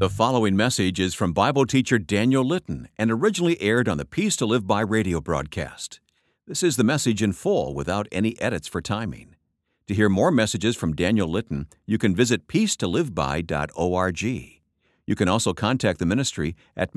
The following message is from Bible teacher Daniel Litton and originally aired on the Peace to Live By radio broadcast. This is the message in full without any edits for timing. To hear more messages from Daniel Litton, you can visit peacetoliveby.org. You can also contact the ministry at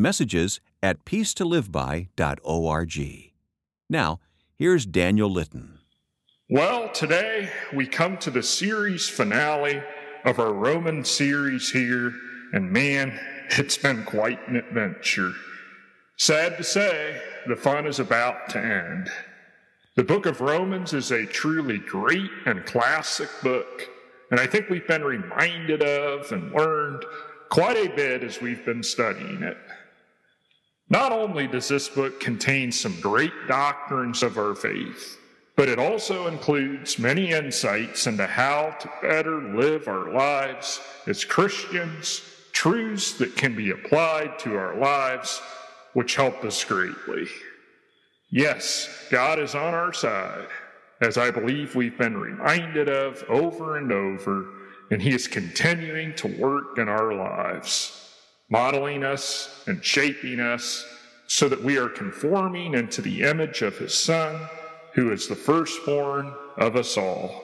messages@peacetoliveby.org. Now, here's Daniel Litton. Well, today we come to the series finale of our Roman series here, and man, it's been quite an adventure. Sad to say, the fun is about to end. The book of Romans is a truly great and classic book, and I think we've been reminded of and learned quite a bit as we've been studying it. Not only does this book contain some great doctrines of our faith, but it also includes many insights into how to better live our lives as Christians, truths that can be applied to our lives, which help us greatly. Yes, God is on our side, as I believe we've been reminded of over and over, and He is continuing to work in our lives, modeling us and shaping us so that we are conforming into the image of His Son, who is the firstborn of us all.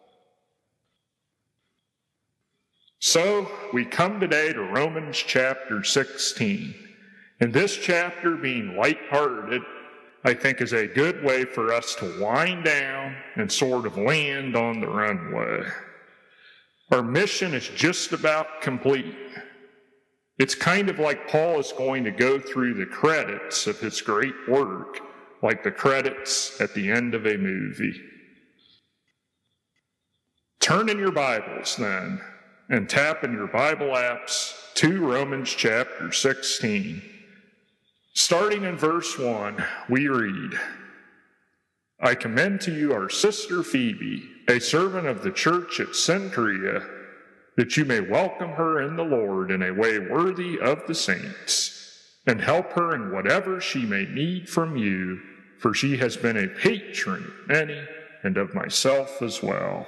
So, we come today to Romans chapter 16. And this chapter, being lighthearted, I think is a good way for us to wind down and sort of land on the runway. Our mission is just about complete. It's kind of like Paul is going to go through the credits of his great work, like the credits at the end of a movie. Turn in your Bibles then, and tap in your Bible apps to Romans chapter 16. Starting in verse 1, we read, I commend to you our sister Phoebe, a servant of the church at Cenchrea, that you may welcome her in the Lord in a way worthy of the saints, and help her in whatever she may need from you, for she has been a patron of many and of myself as well.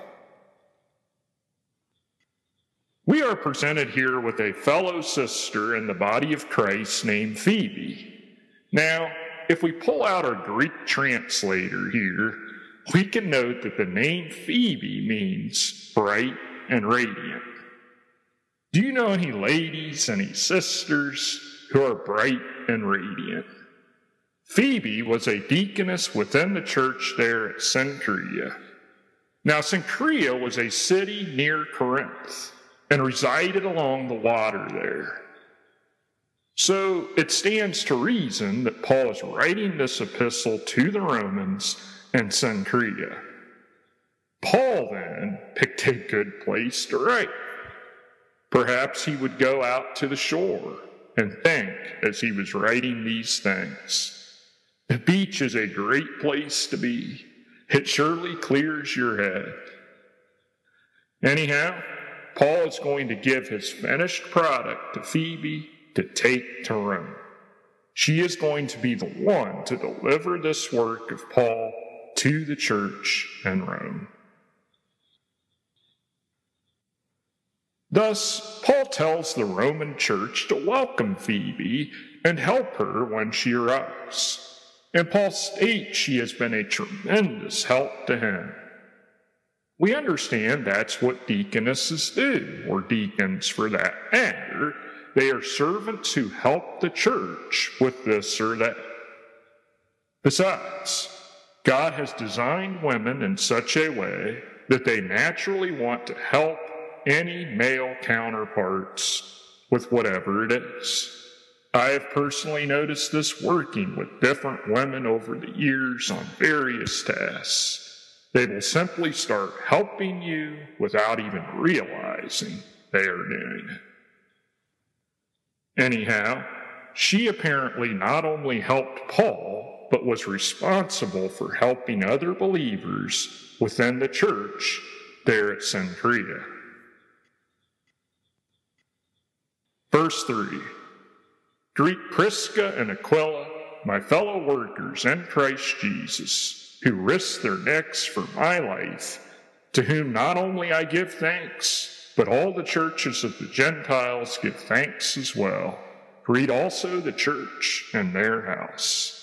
We are presented here with a fellow sister in the body of Christ named Phoebe. Now, if we pull out our Greek translator here, we can note that the name Phoebe means bright and radiant. Do you know any ladies, any sisters who are bright and radiant? Phoebe was a deaconess within the church there at Cenchrea. Now, Cenchrea was a city near Corinth and resided along the water there. So it stands to reason that Paul is writing this epistle to the Romans in Cenchrea. Paul then picked a good place to write. Perhaps he would go out to the shore and think as he was writing these things. The beach is a great place to be. It surely clears your head. Anyhow, Paul is going to give his finished product to Phoebe to take to Rome. She is going to be the one to deliver this work of Paul to the church in Rome. Thus, Paul tells the Roman church to welcome Phoebe and help her when she arrives. And Paul states she has been a tremendous help to him. We understand that's what deaconesses do, or deacons for that matter. They are servants who help the church with this or that. Besides, God has designed women in such a way that they naturally want to help any male counterparts with whatever it is. I have personally noticed this working with different women over the years on various tasks. They will simply start helping you without even realizing they are doing it. Anyhow, she apparently not only helped Paul, but was responsible for helping other believers within the church there at Cenchrea. Verse 3. Greet Prisca and Aquila, my fellow workers in Christ Jesus, who risked their necks for my life, to whom not only I give thanks, but all the churches of the Gentiles give thanks as well. Greet also the church and their house.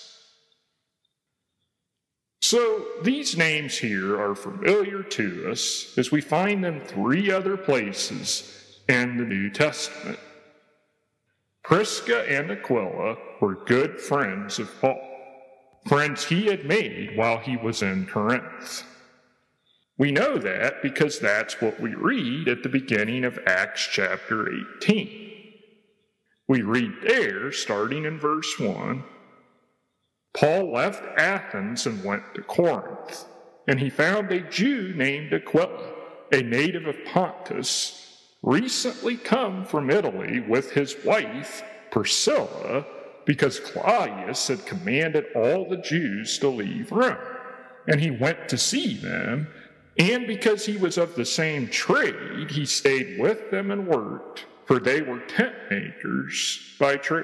So these names here are familiar to us as we find them 3 other places in the New Testament. Prisca and Aquila were good friends of Paul, friends he had made while he was in Corinth. We know that because that's what we read at the beginning of Acts chapter 18. We read there, starting in verse 1, Paul left Athens and went to Corinth, and he found a Jew named Aquila, a native of Pontus, recently come from Italy with his wife Priscilla, because Claudius had commanded all the Jews to leave Rome, and he went to see them, and because he was of the same trade, he stayed with them and worked, for they were tent makers by trade.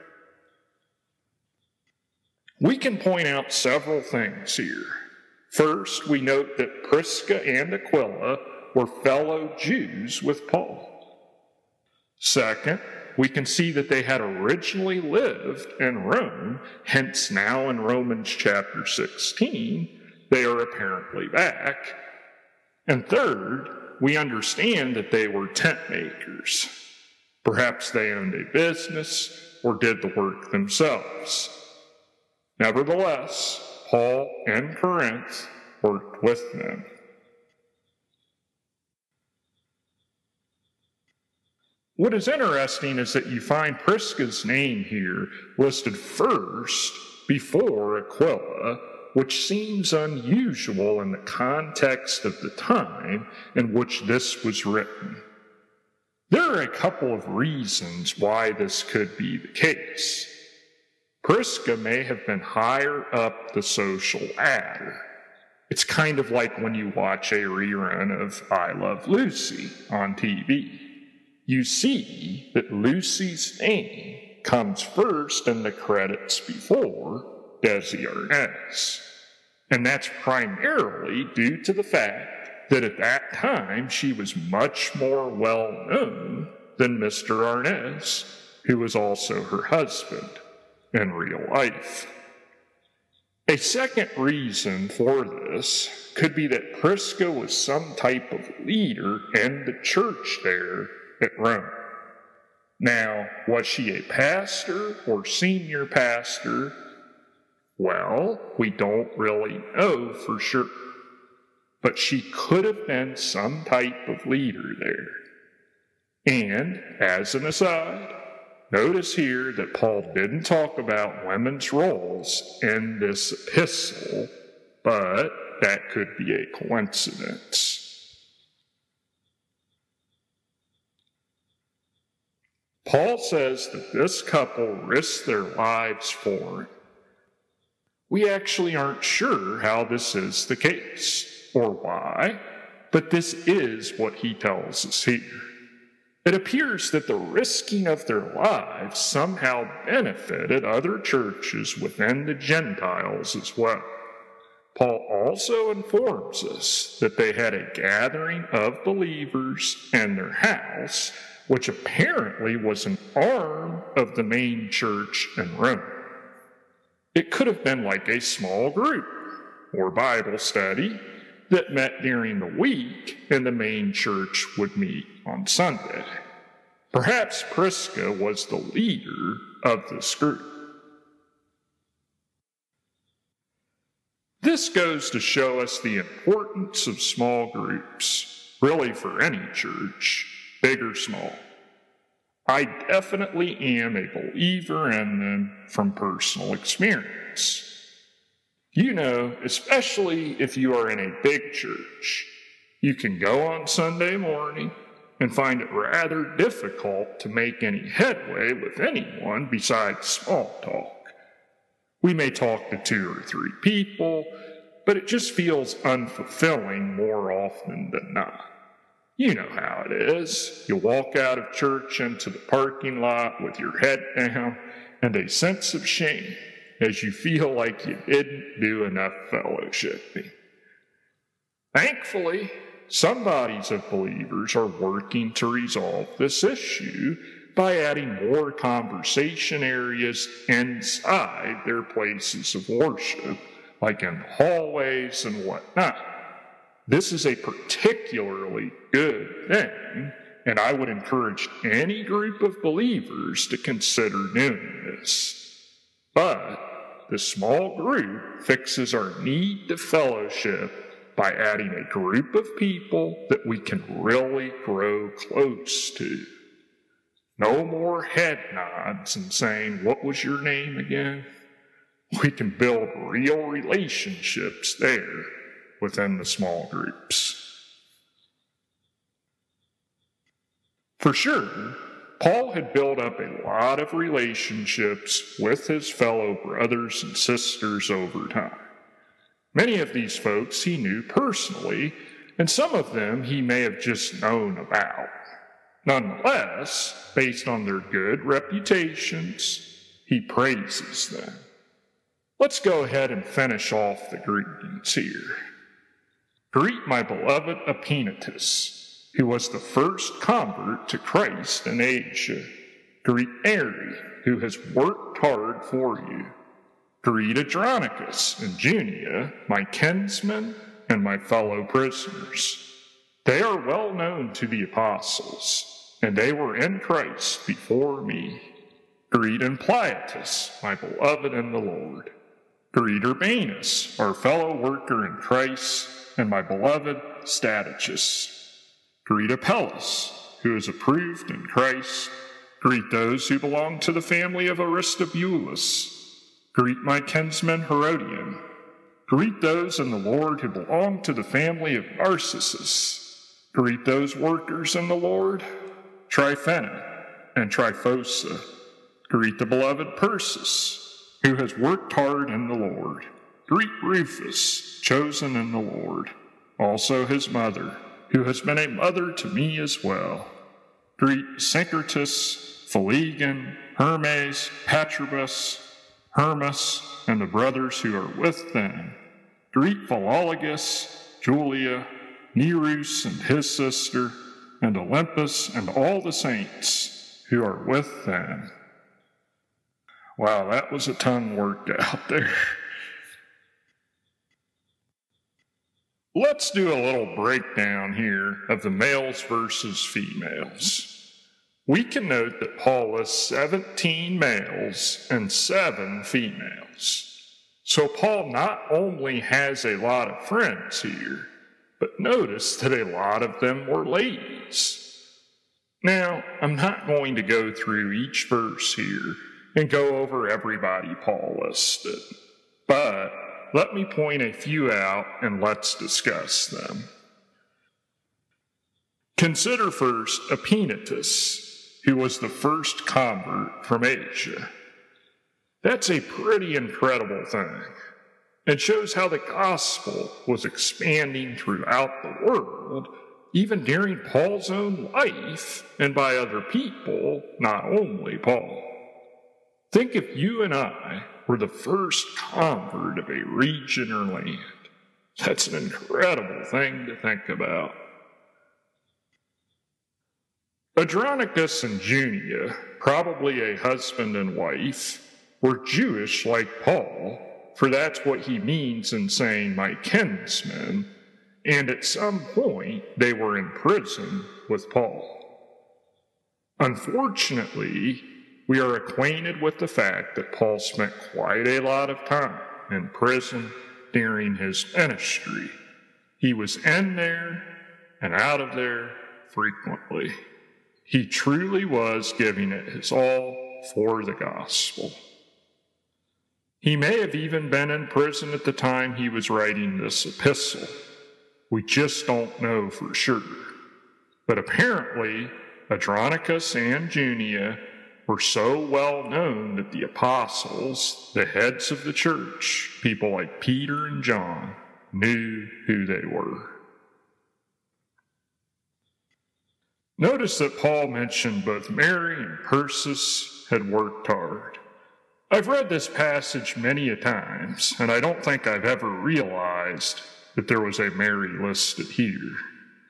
We can point out several things here. First, we note that Prisca and Aquila were fellow Jews with Paul. Second, we can see that they had originally lived in Rome, hence now in Romans chapter 16, they are apparently back. And third, we understand that they were tent makers. Perhaps they owned a business or did the work themselves. Nevertheless, Paul in Corinth worked with them. What is interesting is that you find Prisca's name here listed first before Aquila, which seems unusual in the context of the time in which this was written. There are a couple of reasons why this could be the case. Prisca may have been higher up the social ladder. It's kind of like when you watch a rerun of I Love Lucy on TV. You see that Lucy's name comes first in the credits before Desi Arnaz. And that's primarily due to the fact that at that time she was much more well known than Mr. Arnaz, who was also her husband in real life. A second reason for this could be that Prisca was some type of leader in the church there at Rome. Now, was she a pastor or senior pastor? Well, we don't really know for sure. But she could have been some type of leader there. And, as an aside, notice here that Paul didn't talk about women's roles in this epistle, but that could be a coincidence. Paul says that this couple risked their lives for him. We actually aren't sure how this is the case, or why, but this is what he tells us here. It appears that the risking of their lives somehow benefited other churches within the Gentiles as well. Paul also informs us that they had a gathering of believers in their house, which apparently was an arm of the main church in Rome. It could have been like a small group or Bible study that met during the week and the main church would meet on Sunday. Perhaps Prisca was the leader of this group. This goes to show us the importance of small groups, really for any church, big or small. I definitely am a believer in them from personal experience. You know, especially if you are in a big church, you can go on Sunday morning and find it rather difficult to make any headway with anyone besides small talk. We may talk to 2 or 3 people, but it just feels unfulfilling more often than not. You know how it is. You walk out of church into the parking lot with your head down and a sense of shame as you feel like you didn't do enough fellowshipping. Thankfully, some bodies of believers are working to resolve this issue by adding more conversation areas inside their places of worship, like in hallways and whatnot. This is a particularly good thing, and I would encourage any group of believers to consider doing this. But the small group fixes our need to fellowship by adding a group of people that we can really grow close to. No more head nods and saying, "What was your name again?" We can build real relationships there within the small groups. For sure, Paul had built up a lot of relationships with his fellow brothers and sisters over time. Many of these folks he knew personally, and some of them he may have just known about. Nonetheless, based on their good reputations, he praises them. Let's go ahead and finish off the greetings here. Greet my beloved Epaenetus, who was the first convert to Christ in Asia. Greet Mary, who has worked hard for you. Greet Andronicus and Junia, my kinsmen and my fellow prisoners. They are well known to the apostles, and they were in Christ before me. Greet Ampliatus, my beloved in the Lord. Greet Urbanus, our fellow worker in Christ, and my beloved Statichus. Greet Apelles, who is approved in Christ. Greet those who belong to the family of Aristobulus. Greet my kinsman Herodion. Greet those in the Lord who belong to the family of Narcissus. Greet those workers in the Lord, Tryphena and Tryphosa. Greet the beloved Persis, who has worked hard in the Lord. Greet Rufus, chosen in the Lord, also his mother, who has been a mother to me as well. Greet Syncritus, Phlegon, Hermes, Patrobus, Hermas, and the brothers who are with them. Greet Philologus, Julia, Nerus and his sister, and Olympus and all the saints who are with them. Wow, that was a tongue worked out there. Let's do a little breakdown here of the males versus females. We can note that Paul lists 17 males and 7 females. So Paul not only has a lot of friends here, but notice that a lot of them were ladies. Now, I'm not going to go through each verse here and go over everybody Paul listed, but let me point a few out and let's discuss them. Consider first Epaenetus, who was the first convert from Asia. That's a pretty incredible thing. It shows how the gospel was expanding throughout the world, even during Paul's own life, and by other people, not only Paul. Think if you and I were the first convert of a region or land. That's an incredible thing to think about. Andronicus and Junia, probably a husband and wife, were Jewish like Paul, for that's what he means in saying my kinsmen, and at some point they were in prison with Paul. Unfortunately, we are acquainted with the fact that Paul spent quite a lot of time in prison during his ministry. He was in there and out of there frequently. He truly was giving it his all for the gospel. He may have even been in prison at the time he was writing this epistle. We just don't know for sure. But apparently, Andronicus and Junia were so well known that the apostles, the heads of the church, people like Peter and John, knew who they were. Notice that Paul mentioned both Mary and Persis had worked hard. I've read this passage many a times, and I don't think I've ever realized that there was a Mary listed here.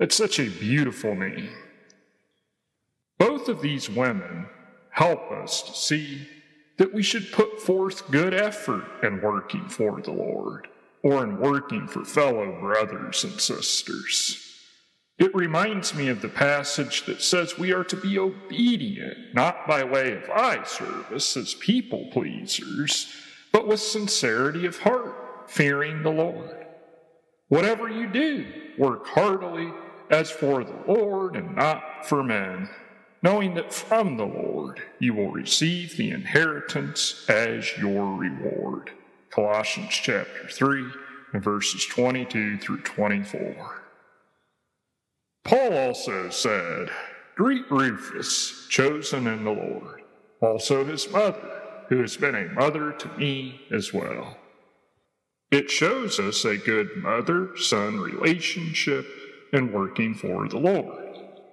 It's such a beautiful name. Both of these women help us to see that we should put forth good effort in working for the Lord, or in working for fellow brothers and sisters. It reminds me of the passage that says we are to be obedient, not by way of eye service as people pleasers, but with sincerity of heart, fearing the Lord. Whatever you do, work heartily as for the Lord and not for men, knowing that from the Lord you will receive the inheritance as your reward. Colossians chapter 3 and verses 22 through 24. Paul also said, "Greet Rufus, chosen in the Lord, also his mother, who has been a mother to me as well." It shows us a good mother-son relationship in working for the Lord.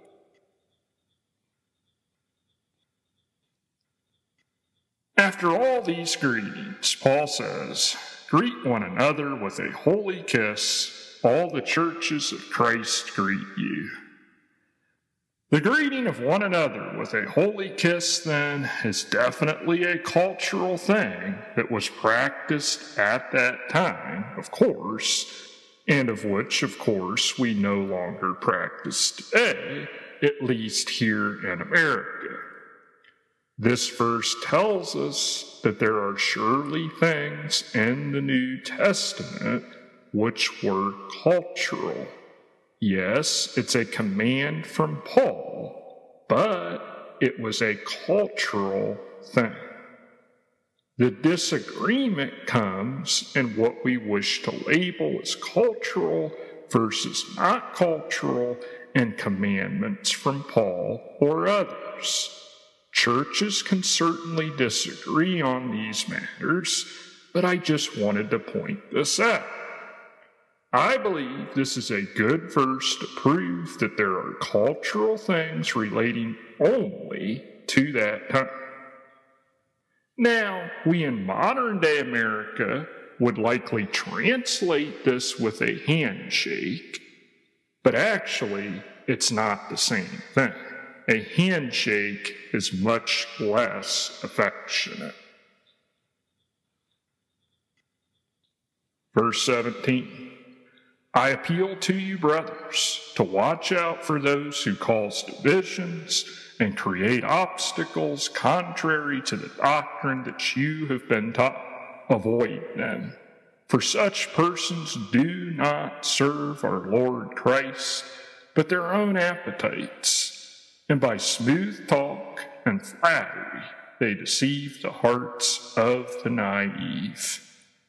After all these greetings, Paul says, "Greet one another with a holy kiss. All the churches of Christ greet you." The greeting of one another with a holy kiss, then, is definitely a cultural thing that was practiced at that time, of course, and of which, of course, we no longer practice today, at least here in America. This verse tells us that there are surely things in the New Testament which were cultural. Yes, it's a command from Paul, but it was a cultural thing. The disagreement comes in what we wish to label as cultural versus not cultural and commandments from Paul or others. Churches can certainly disagree on these matters, but I just wanted to point this out. I believe this is a good verse to prove that there are cultural things relating only to that time. Now, we in modern-day America would likely translate this with a handshake, but actually, it's not the same thing. A handshake is much less affectionate. Verse 17. I appeal to you, brothers, to watch out for those who cause divisions and create obstacles contrary to the doctrine that you have been taught. Avoid them, for such persons do not serve our Lord Christ, but their own appetites, and by smooth talk and flattery they deceive the hearts of the naive.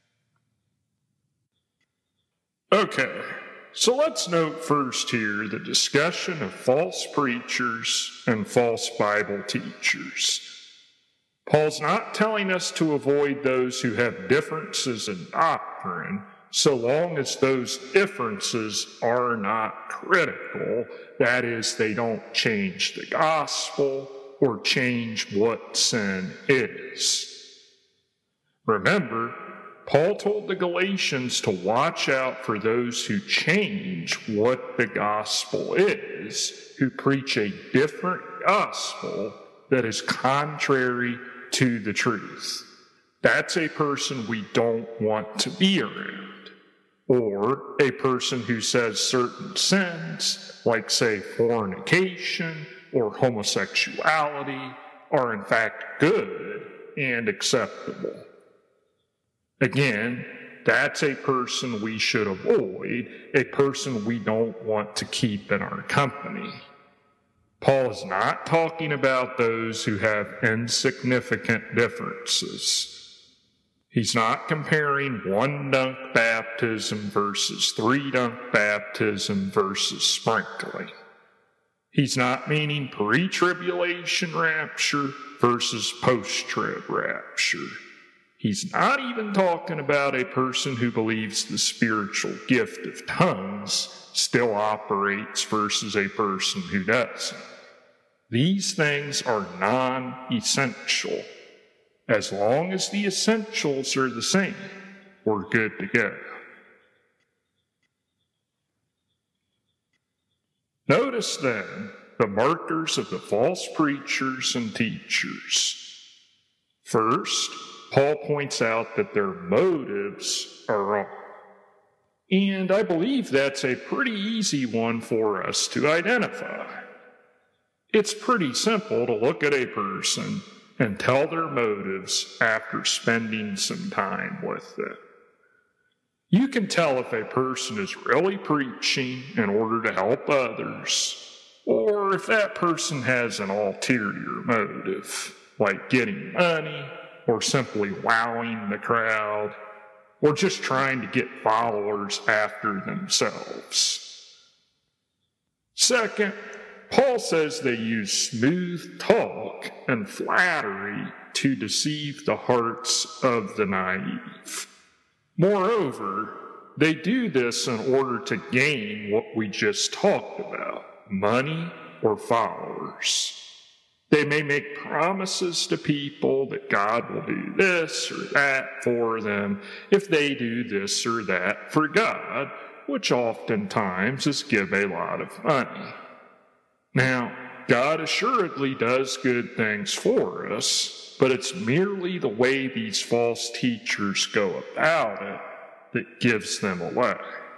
Okay, so let's note first here the discussion of false preachers and false Bible teachers. Paul's not telling us to avoid those who have differences in doctrine, so long as those differences are not critical, that is, they don't change the gospel or change what sin is. Remember, Paul told the Galatians to watch out for those who change what the gospel is, who preach a different gospel that is contrary to the truth. That's a person we don't want to be around. Or a person who says certain sins, like, say, fornication or homosexuality, are in fact good and acceptable. Again, that's a person we should avoid, a person we don't want to keep in our company. Paul is not talking about those who have insignificant differences. He's not comparing one dunk baptism versus 3 dunk baptism versus sprinkling. He's not meaning pre-tribulation rapture versus post-trib rapture. He's not even talking about a person who believes the spiritual gift of tongues still operates versus a person who doesn't. These things are non-essential. As long as the essentials are the same, we're good to go. Notice then the markers of the false preachers and teachers. First, Paul points out that their motives are wrong. And I believe that's a pretty easy one for us to identify. It's pretty simple to look at a person and tell their motives after spending some time with them. You can tell if a person is really preaching in order to help others, or if that person has an ulterior motive, like getting money, or simply wowing the crowd, or just trying to get followers after themselves. Second, Paul says they use smooth talk and flattery to deceive the hearts of the naive. Moreover, they do this in order to gain what we just talked about, money or followers. They may make promises to people that God will do this or that for them if they do this or that for God, which oftentimes is give a lot of money. Now, God assuredly does good things for us, but it's merely the way these false teachers go about it that gives them away.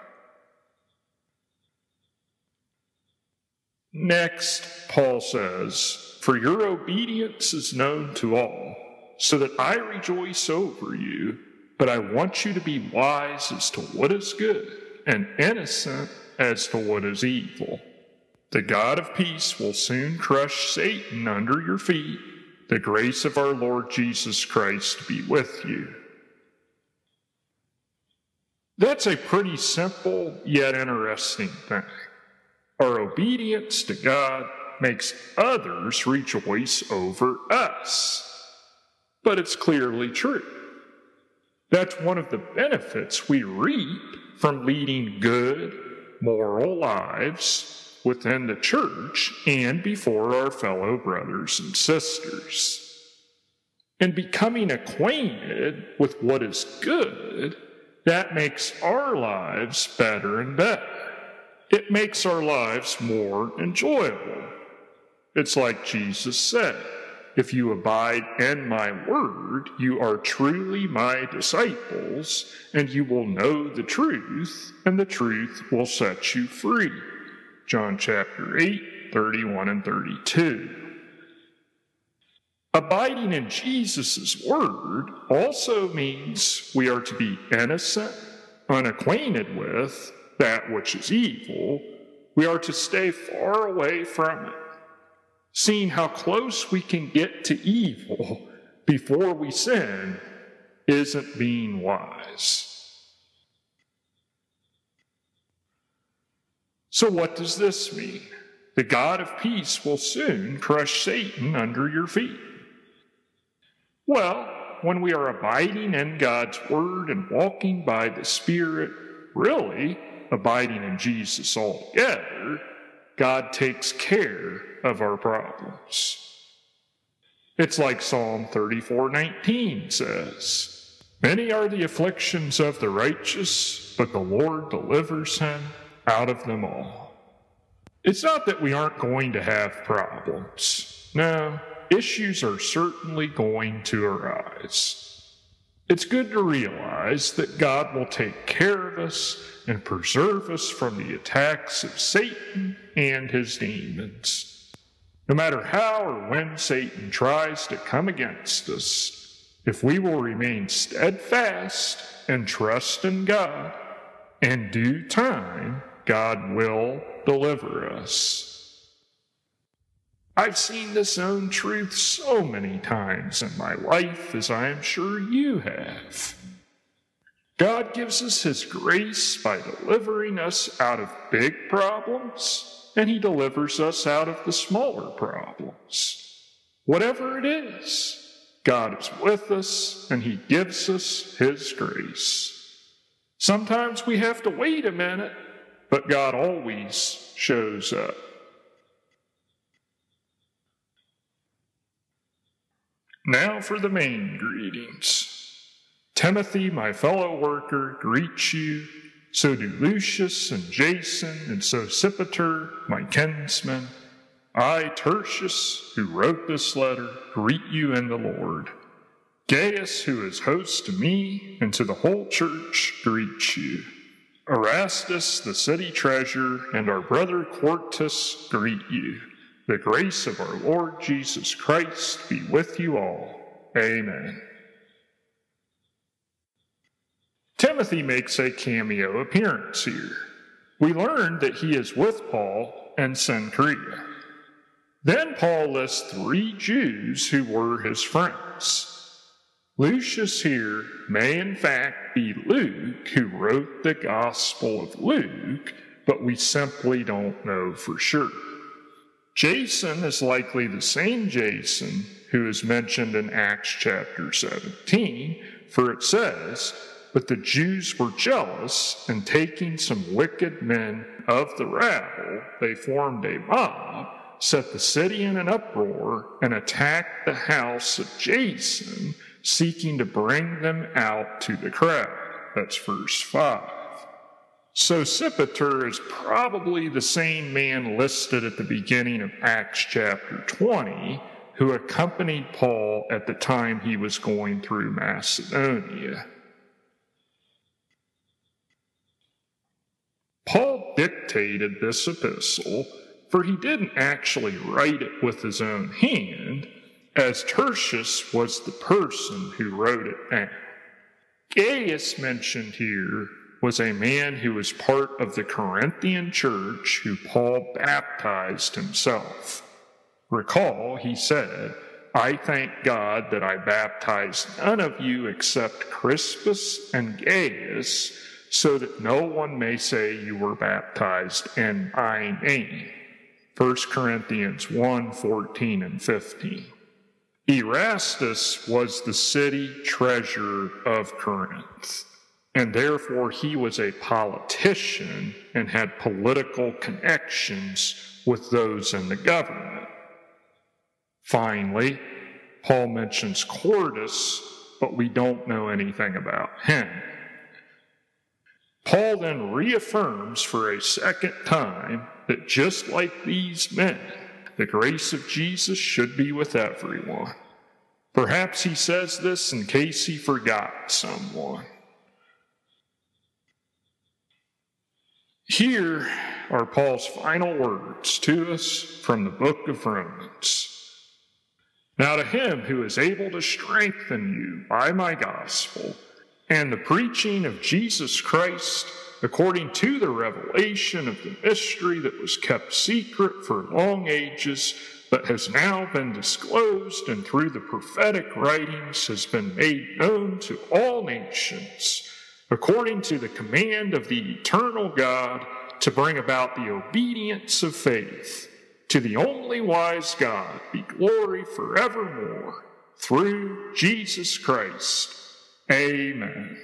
Next, Paul says, "For your obedience is known to all, so that I rejoice over you, but I want you to be wise as to what is good and innocent as to what is evil. The God of peace will soon crush Satan under your feet. The grace of our Lord Jesus Christ be with you." That's a pretty simple yet interesting thing. Our obedience to God makes others rejoice over us. But it's clearly true. That's one of the benefits we reap from leading good, moral lives within the church and before our fellow brothers and sisters. And becoming acquainted with what is good, that makes our lives better and better. It makes our lives more enjoyable. It's like Jesus said, "If you abide in my word, you are truly my disciples, and you will know the truth, and the truth will set you free." John chapter 8, 31 and 32. Abiding in Jesus' word also means we are to be innocent, unacquainted with that which is evil. We are to stay far away from it. Seeing how close we can get to evil before we sin isn't being wise. So what does this mean? The God of peace will soon crush Satan under your feet. Well, when we are abiding in God's word and walking by the Spirit, really abiding in Jesus altogether, God takes care of our problems. It's like Psalm 34:19 says, "Many are the afflictions of the righteous, but the Lord delivers him out of them all." It's not that we aren't going to have problems. No, issues are certainly going to arise. It's good to realize that God will take care of us and preserve us from the attacks of Satan and his demons. No matter how or when Satan tries to come against us, if we will remain steadfast and trust in God, in due time, God will deliver us. I've seen this own truth so many times in my life, as I am sure you have. God gives us his grace by delivering us out of big problems, and he delivers us out of the smaller problems. Whatever it is, God is with us, and he gives us his grace. Sometimes we have to wait a minute, but God always shows up. Now for the main greetings. Timothy, my fellow worker, greets you, So do Lucius and Jason and Sosipater, my kinsmen. I, Tertius, who wrote this letter, greet you in the Lord. Gaius, who is host to me and to the whole church, greets you. Erastus, the city treasurer, and our brother Quartus greet you. The grace of our Lord Jesus Christ be with you all. Amen. Timothy makes a cameo appearance here. We learn that he is with Paul and Cenchrea. Then Paul lists 3 Jews who were his friends. Lucius here may in fact be Luke, who wrote the Gospel of Luke, but we simply don't know for sure. Jason is likely the same Jason who is mentioned in Acts chapter 17, for it says, "But the Jews were jealous, and taking some wicked men of the rabble, they formed a mob, set the city in an uproar, and attacked the house of Jason, seeking to bring them out to the crowd." That's verse 5. Sosipater is probably the same man listed at the beginning of Acts chapter 20, who accompanied Paul at the time he was going through Macedonia. Paul dictated this epistle, for he didn't actually write it with his own hand, as Tertius was the person who wrote it down. Gaius, mentioned here, was a man who was part of the Corinthian church who Paul baptized himself. Recall, he said, "I thank God that I baptized none of you except Crispus and Gaius, so that no one may say you were baptized in my name." 1 Corinthians 1:14 and 15. Erastus was the city treasurer of Corinth, and therefore he was a politician and had political connections with those in the government. Finally, Paul mentions Quartus, but we don't know anything about him. Paul then reaffirms for a second time that just like these men, the grace of Jesus should be with everyone. Perhaps he says this in case he forgot someone. Here are Paul's final words to us from the book of Romans. "Now to him who is able to strengthen you by my gospel and the preaching of Jesus Christ, according to the revelation of the mystery that was kept secret for long ages, but has now been disclosed and through the prophetic writings has been made known to all nations, according to the command of the eternal God, to bring about the obedience of faith. To the only wise God be glory forevermore, through Jesus Christ. Amen."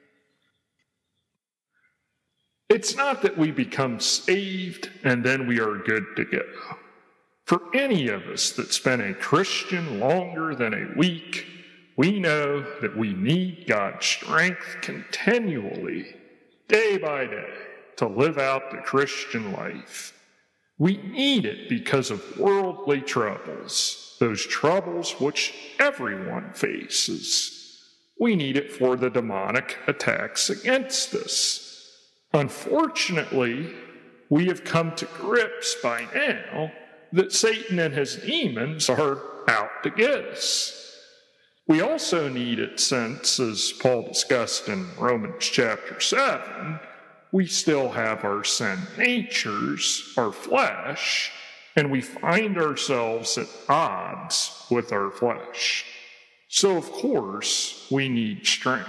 It's not that we become saved and then we are good to go. For any of us that's been a Christian longer than a week, we know that we need God's strength continually, day by day, to live out the Christian life. We need it because of worldly troubles, those troubles which everyone faces. We need it for the demonic attacks against us. Unfortunately, we have come to grips by now that Satan and his demons are out to get us. We also need it since, as Paul discussed in Romans chapter 7, we still have our sin natures, our flesh, and we find ourselves at odds with our flesh. So, of course, we need strength.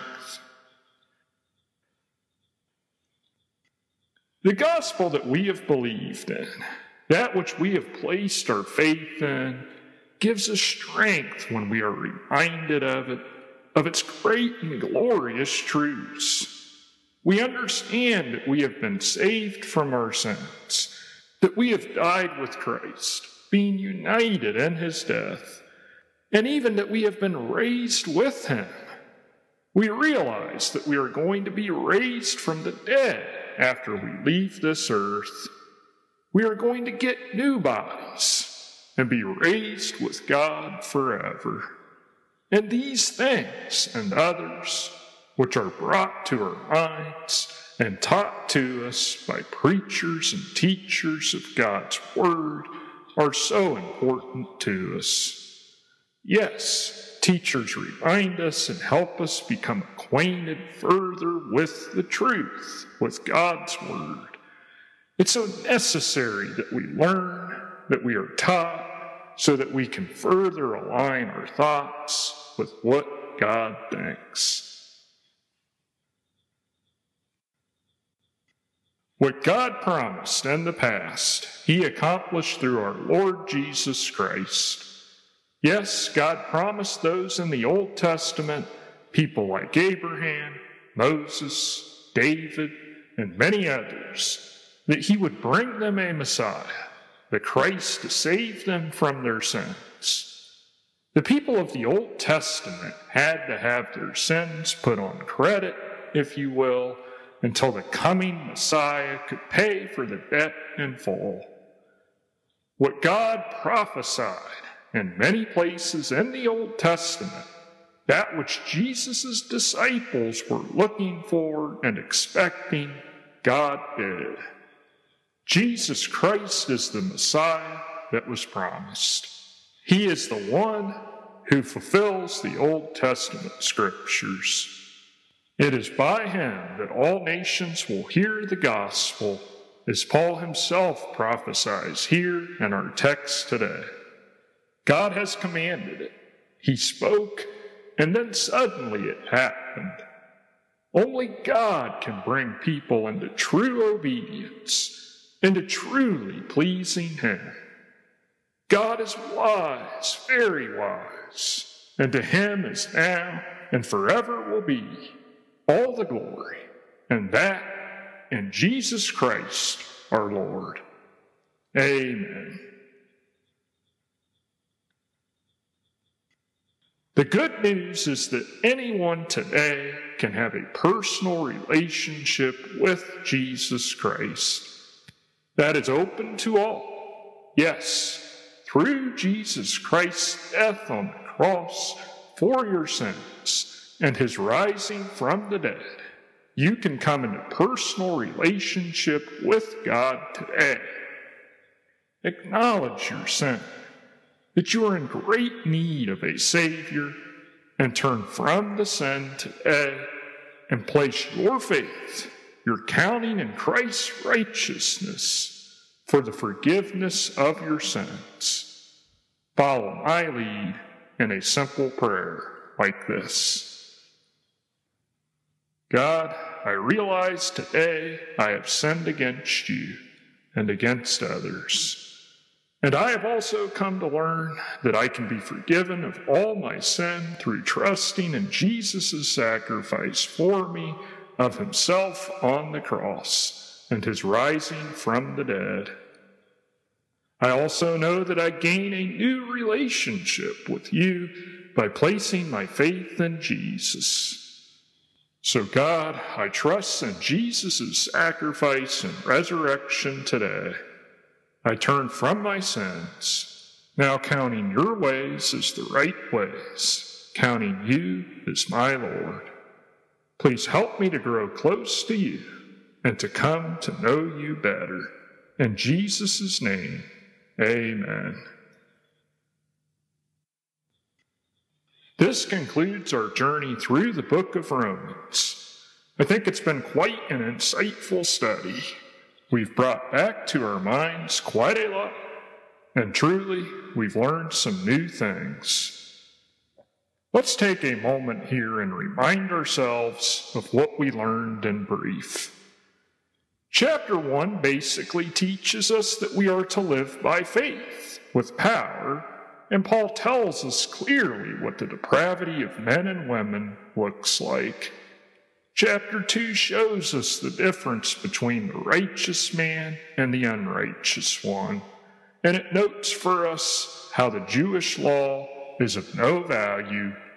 The gospel that we have believed in, that which we have placed our faith in, gives us strength when we are reminded of it, of its great and glorious truths. We understand that we have been saved from our sins, that we have died with Christ, being united in his death, and even that we have been raised with him. We realize that we are going to be raised from the dead after we leave this earth. We are going to get new bodies and be raised with God forever. And these things and others, which are brought to our minds and taught to us by preachers and teachers of God's Word, are so important to us. Yes, teachers remind us and help us become acquainted further with the truth, with God's Word. It's so necessary that we learn, that we are taught, so that we can further align our thoughts with what God thinks. What God promised in the past, He accomplished through our Lord Jesus Christ. Yes, God promised those in the Old Testament, people like Abraham, Moses, David, and many others, that He would bring them a Messiah, the Christ, to save them from their sins. The people of the Old Testament had to have their sins put on credit, if you will, until the coming Messiah could pay for the debt in full. What God prophesied in many places in the Old Testament, that which Jesus' disciples were looking for and expecting, God did. Jesus Christ is the Messiah that was promised. He is the one who fulfills the Old Testament scriptures. It is by Him that all nations will hear the gospel, as Paul himself prophesies here in our text today. God has commanded it. He spoke, and then suddenly it happened. Only God can bring people into true obedience, into truly pleasing Him. God is wise, very wise, and to Him is now and forever will be all the glory, and that in Jesus Christ our Lord. Amen. The good news is that anyone today can have a personal relationship with Jesus Christ. That is open to all. Yes, through Jesus Christ's death on the cross for your sins and His rising from the dead, you can come into personal relationship with God today. Acknowledge your sin, that you are in great need of a Savior, and turn from the sin today and place your faith, your counting in Christ's righteousness for the forgiveness of your sins. Follow my lead in a simple prayer like this. God, I realize today I have sinned against you and against others. And I have also come to learn that I can be forgiven of all my sin through trusting in Jesus' sacrifice for me of Himself on the cross and His rising from the dead. I also know that I gain a new relationship with you by placing my faith in Jesus. So God, I trust in Jesus' sacrifice and resurrection today. I turn from my sins, now counting your ways as the right ways, counting you as my Lord. Please help me to grow close to you and to come to know you better. In Jesus' name, amen. This concludes our journey through the book of Romans. I think it's been quite an insightful study. We've brought back to our minds quite a lot, and truly, we've learned some new things. Let's take a moment here and remind ourselves of what we learned in brief. Chapter 1 basically teaches us that we are to live by faith, with power, and Paul tells us clearly what the depravity of men and women looks like. Chapter 2 shows us the difference between the righteous man and the unrighteous one, and it notes for us how the Jewish law is of no value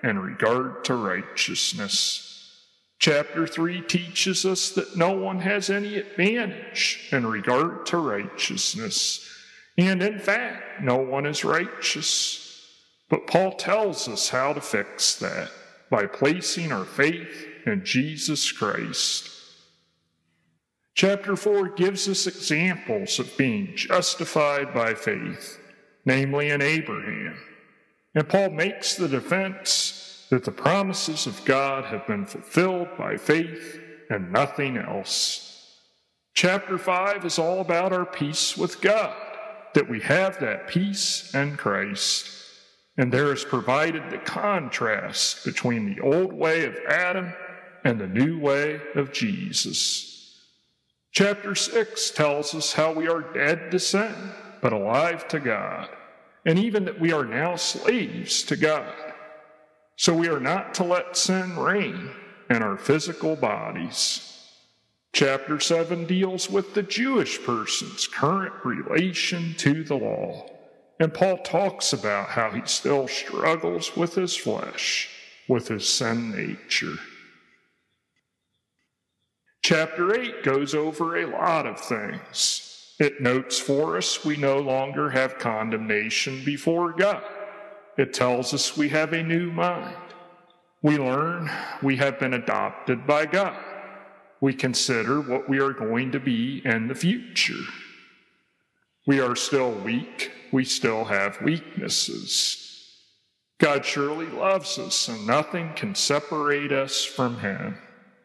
in regard to righteousness. Chapter 3 teaches us that no one has any advantage in regard to righteousness. And in fact, no one is righteous. But Paul tells us how to fix that by placing our faith in Jesus Christ. Chapter 4 gives us examples of being justified by faith, namely in Abraham. And Paul makes the defense that the promises of God have been fulfilled by faith and nothing else. Chapter 5 is all about our peace with God, that we have that peace in Christ. And there is provided the contrast between the old way of Adam and the new way of Jesus. Chapter 6 tells us how we are dead to sin, but alive to God, and even that we are now slaves to God. So we are not to let sin reign in our physical bodies. Chapter 7 deals with the Jewish person's current relation to the law, and Paul talks about how he still struggles with his flesh, with his sin nature. Chapter 8 goes over a lot of things. It notes for us we no longer have condemnation before God. It tells us we have a new mind. We learn we have been adopted by God. We consider what we are going to be in the future. We are still weak. We still have weaknesses. God surely loves us, and nothing can separate us from Him.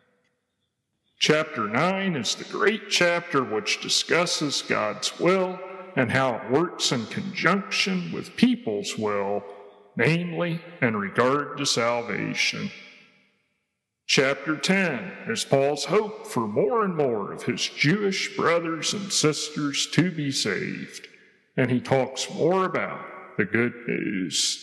Chapter 9 is the great chapter which discusses God's will and how it works in conjunction with people's will, namely in regard to salvation. Chapter 10 is Paul's hope for more and more of his Jewish brothers and sisters to be saved, and he talks more about the good news.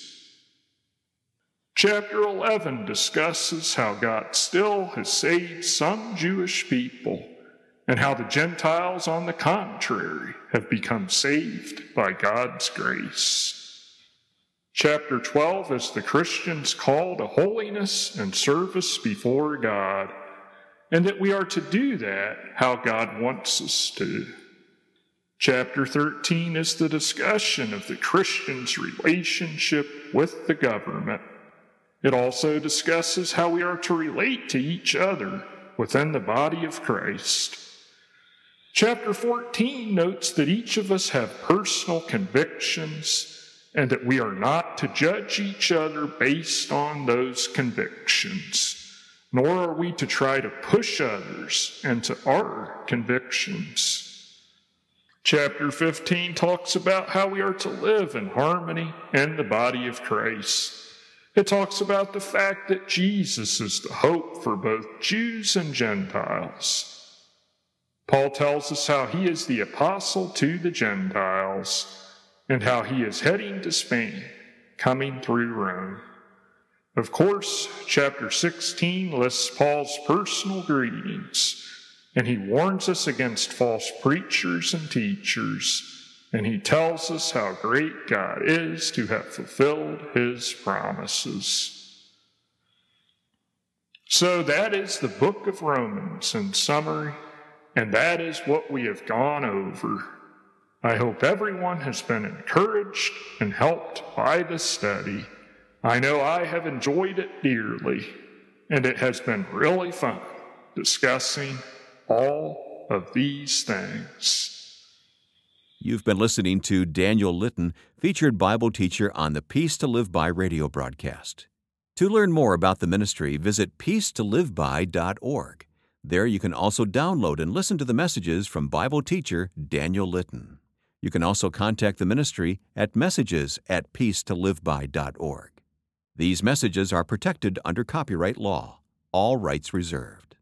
Chapter 11 discusses how God still has saved some Jewish people, and how the Gentiles, on the contrary, have become saved by God's grace. Chapter 12 is the Christian's call to holiness and service before God, and that we are to do that how God wants us to. Chapter 13 is the discussion of the Christian's relationship with the government. It also discusses how we are to relate to each other within the body of Christ. Chapter 14 notes that each of us have personal convictions and that we are not to judge each other based on those convictions, nor are we to try to push others into our convictions. Chapter 15 talks about how we are to live in harmony in the body of Christ. It talks about the fact that Jesus is the hope for both Jews and Gentiles. Paul tells us how he is the apostle to the Gentiles and how he is heading to Spain, coming through Rome. Of course, chapter 16 lists Paul's personal greetings, and he warns us against false preachers and teachers. And he tells us how great God is to have fulfilled his promises. So that is the book of Romans in summary, and that is what we have gone over. I hope everyone has been encouraged and helped by this study. I know I have enjoyed it dearly, and it has been really fun discussing all of these things. You've been listening to Daniel Litton, featured Bible teacher on the Peace to Live By radio broadcast. To learn more about the ministry, visit peacetoliveby.org. There you can also download and listen to the messages from Bible teacher Daniel Litton. You can also contact the ministry at messages@peacetoliveby.org. These messages are protected under copyright law. All rights reserved.